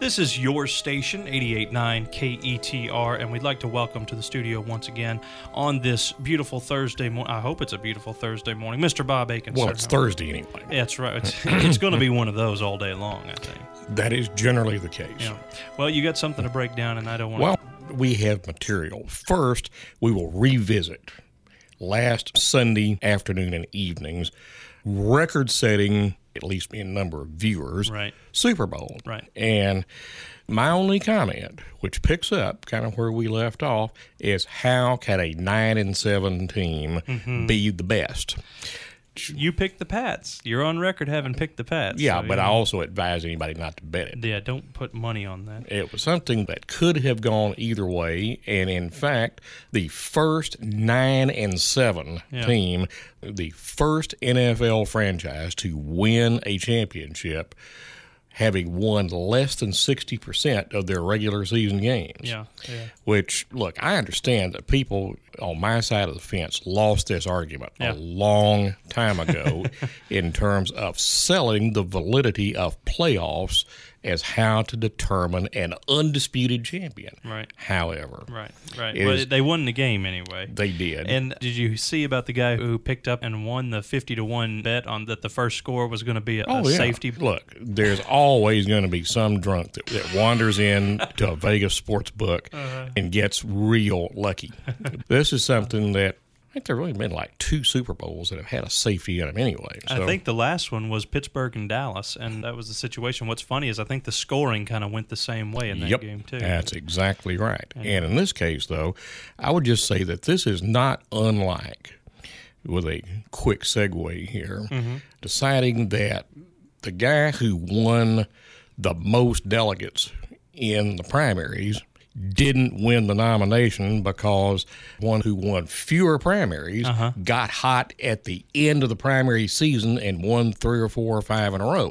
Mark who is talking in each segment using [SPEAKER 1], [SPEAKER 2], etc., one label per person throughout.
[SPEAKER 1] This is your station, 88.9 KETR, and we'd like to welcome to the studio once again on this beautiful Thursday morning. I hope it's a beautiful Thursday morning. Mr. Bob Aiken.
[SPEAKER 2] Well,
[SPEAKER 1] sir,
[SPEAKER 2] it's Thursday anyway.
[SPEAKER 1] Yeah, that's right. It's going to be one of those all day long, I think.
[SPEAKER 2] That is generally the case.
[SPEAKER 1] Yeah. Well, you got something to break down, and I don't want
[SPEAKER 2] Well, we have material. First, we will revisit last Sunday afternoon and evenings, record-setting, at least in number of viewers,
[SPEAKER 1] Right.
[SPEAKER 2] Super Bowl.
[SPEAKER 1] Right.
[SPEAKER 2] And my only comment, which picks up kind of where we left off, is how can a 9-7 team be the best?
[SPEAKER 1] You picked the Pats. You're on record having picked the Pats.
[SPEAKER 2] Yeah,
[SPEAKER 1] so,
[SPEAKER 2] but
[SPEAKER 1] you
[SPEAKER 2] I
[SPEAKER 1] know.
[SPEAKER 2] also advise anybody not to bet it.
[SPEAKER 1] Yeah, don't put money on that.
[SPEAKER 2] It was something that could have gone either way, and in fact, the first 9-7 team, the first NFL franchise to win a championship, having won less than 60% of their regular season games.
[SPEAKER 1] Yeah.
[SPEAKER 2] Which, look, I understand that people on my side of the fence lost this argument a long time ago in terms of selling the validity of playoffs as how to determine an undisputed champion.
[SPEAKER 1] Right.
[SPEAKER 2] However,
[SPEAKER 1] Right. But they won the game anyway.
[SPEAKER 2] they did.
[SPEAKER 1] And did you see about the guy who picked up and won the 50-1 bet on that the first score was going to be a safety?
[SPEAKER 2] Look, there's always going to be some drunk that wanders in to a Vegas sports book and gets real lucky. This is something that I think there have really been like 2 Super Bowls that have had a safety in them anyway. So,
[SPEAKER 1] I think the last one was Pittsburgh and Dallas, and that was the situation. What's funny is I think the scoring kind of went the same way in that game, too.
[SPEAKER 2] That's exactly right. And in this case, though, I would just say that this is not unlike, with a quick segue here, deciding that the guy who won the most delegates in the primaries didn't win the nomination because one who won fewer primaries got hot at the end of the primary season and won 3 or 4 or 5 in a row.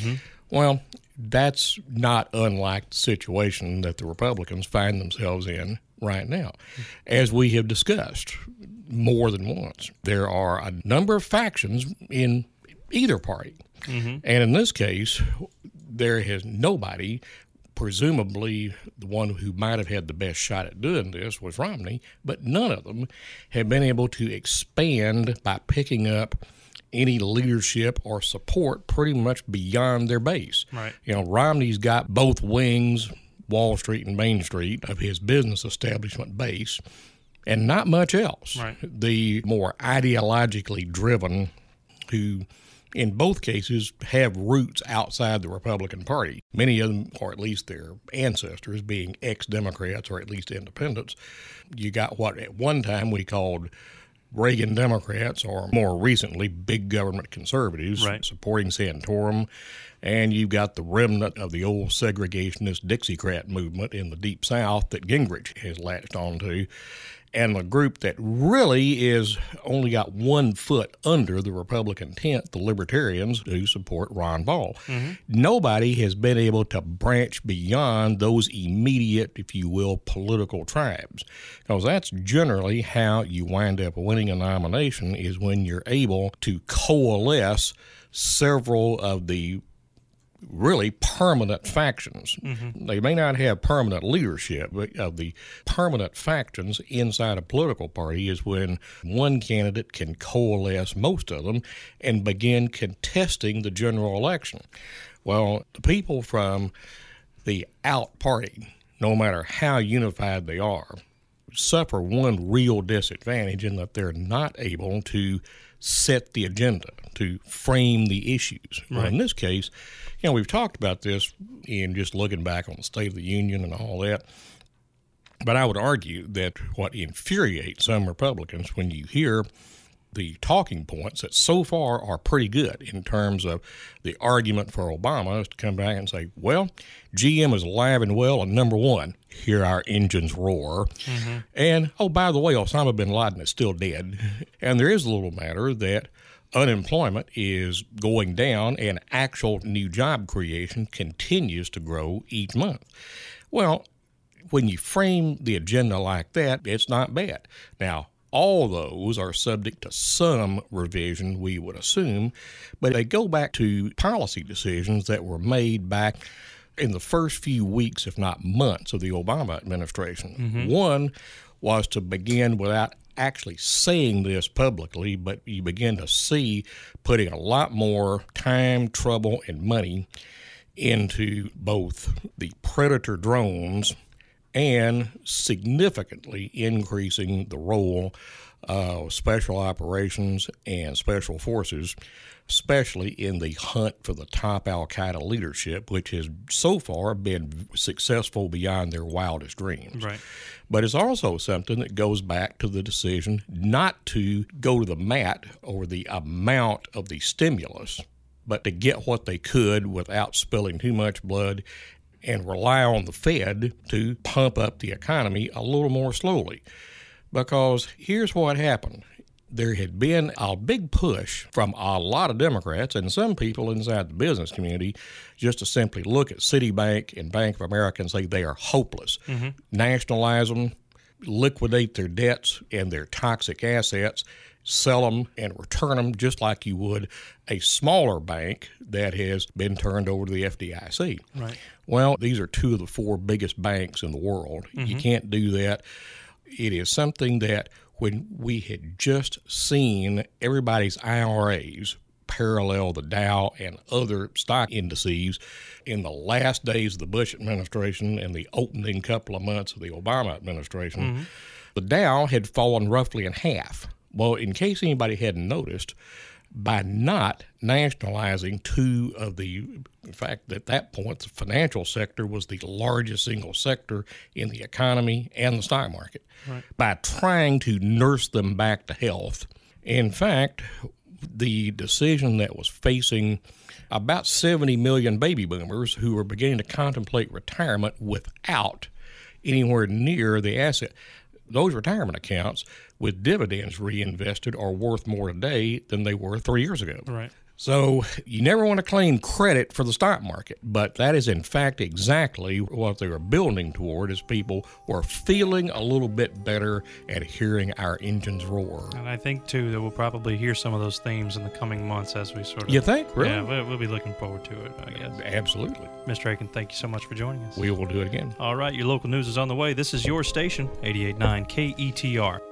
[SPEAKER 2] Well, that's not unlike the situation that the Republicans find themselves in right now. As we have discussed more than once, there are a number of factions in either party. And in this case, there has nobody. Presumably, the one who might have had the best shot at doing this was Romney, but none of them have been able to expand by picking up any leadership or support pretty much beyond their base.
[SPEAKER 1] Right.
[SPEAKER 2] You know, Romney's got both wings, Wall Street and Main Street, of his business establishment base, and not much else.
[SPEAKER 1] Right.
[SPEAKER 2] The more ideologically driven, who in both cases have roots outside the Republican Party. Many of them, or at least their ancestors, being ex-Democrats or at least independents. You got what at one time we called Reagan Democrats, or more recently, big government conservatives, supporting Santorum. And you've got the remnant of the old segregationist Dixiecrat movement in the Deep South that Gingrich has latched onto. And the group that really is only got 1 foot under the Republican tent, the Libertarians, who support Ron Paul. Nobody has been able to branch beyond those immediate, if you will, political tribes. Because that's generally how you wind up winning a nomination, is when you're able to coalesce several of the really permanent factions. They may not have permanent leadership, but of the permanent factions inside a political party is when one candidate can coalesce most of them and begin contesting the general election. Well, the people from the out party, no matter how unified they are, suffer one real disadvantage in that they're not able to set the agenda, to frame the issues. Well, in this case, you know, we've talked about this in just looking back on the State of the Union and all that, but I would argue that what infuriates some Republicans when you hear the talking points that so far are pretty good in terms of the argument for Obama is to come back and say, well, GM is alive and well, and number one, hear our engines roar. And, oh, by the way, Osama bin Laden is still dead. And there is a little matter that unemployment is going down and actual new job creation continues to grow each month. Well, when you frame the agenda like that, it's not bad. Now, all those are subject to some revision, we would assume, but they go back to policy decisions that were made back in the first few weeks, if not months, of the Obama administration. One was to begin, without actually saying this publicly, but you begin to see putting a lot more time, trouble, and money into both the Predator drones and significantly increasing the role of special operations and special forces, especially in the hunt for the top al-Qaeda leadership, which has so far been successful beyond their wildest dreams.
[SPEAKER 1] Right.
[SPEAKER 2] But it's also something that goes back to the decision not to go to the mat over the amount of the stimulus, but to get what they could without spilling too much blood and rely on the Fed to pump up the economy a little more slowly. Because here's what happened. There had been a big push from a lot of Democrats and some people inside the business community just to simply look at Citibank and Bank of America and say they are hopeless. Nationalize them, liquidate their debts and their toxic assets, sell them and return them just like you would a smaller bank that has been turned over to the FDIC.
[SPEAKER 1] Right.
[SPEAKER 2] Well, these are two of the four biggest banks in the world. You can't do that. It is something that when we had just seen everybody's IRAs parallel the Dow and other stock indices in the last days of the Bush administration and the opening couple of months of the Obama administration, the Dow had fallen roughly in half. Well, in case anybody hadn't noticed, by not nationalizing two of in fact, at that point, the financial sector was the largest single sector in the economy and the stock market.
[SPEAKER 1] Right.
[SPEAKER 2] By trying to nurse them back to health, in fact, the decision that was facing about 70 million baby boomers who were beginning to contemplate retirement without anywhere near the asset. Those retirement accounts with dividends reinvested are worth more today than they were 3 years ago.
[SPEAKER 1] Right.
[SPEAKER 2] So you never want to claim credit for the stock market, but that is in fact exactly what they were building toward, as people were feeling a little bit better at hearing our engines roar.
[SPEAKER 1] And I think, too, that we'll probably hear some of those themes in the coming months as we sort of...
[SPEAKER 2] You think? Really?
[SPEAKER 1] Yeah, we'll be looking forward to it, I guess.
[SPEAKER 2] Absolutely.
[SPEAKER 1] Mr. Akin, thank you so much for joining us.
[SPEAKER 2] We will do it again.
[SPEAKER 1] All right, your local news is on the way. This is your station, 88.9 KETR.